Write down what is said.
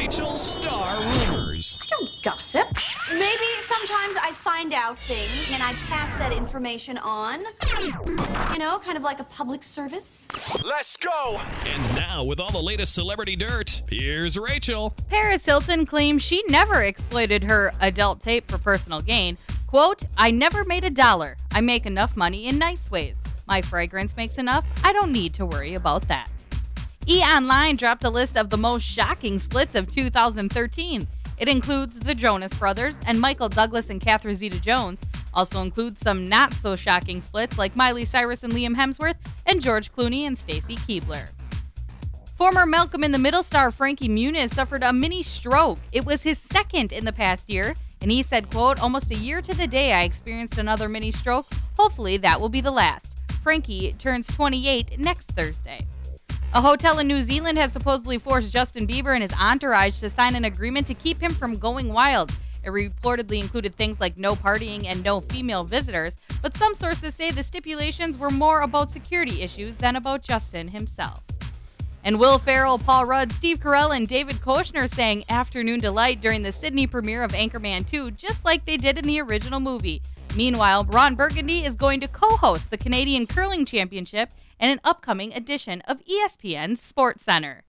Rachel's Star Rumors. I don't gossip. Maybe sometimes I find out things and I pass that information on. You know, kind of like a public service. Let's go! And now, with all the latest celebrity dirt, here's Rachel. Paris Hilton claims she never exploited her adult tape for personal gain. Quote, "I never made $1. I make enough money in nice ways. My fragrance makes enough. I don't need to worry about that." E! dropped a list of the most shocking splits of 2013. It includes the Jonas Brothers and Michael Douglas and Catherine Zeta-Jones. Also includes some not-so-shocking splits like Miley Cyrus and Liam Hemsworth and George Clooney and Stacy Keibler. Former Malcolm in the Middle star Frankie Muniz suffered a mini stroke. It was his second in the past year, and he said, quote, "Almost a year to the day I experienced another mini stroke. Hopefully that will be the last." Frankie turns 28 next Thursday. A hotel in New Zealand has supposedly forced Justin Bieber and his entourage to sign an agreement to keep him from going wild. It reportedly included things like no partying and no female visitors, but some sources say the stipulations were more about security issues than about Justin himself. And Will Ferrell, Paul Rudd, Steve Carell, and David Koechner sang Afternoon Delight during the Sydney premiere of Anchorman 2, just like they did in the original movie. Meanwhile, Ron Burgundy is going to co-host the Canadian Curling Championship and an upcoming edition of ESPN's SportsCenter.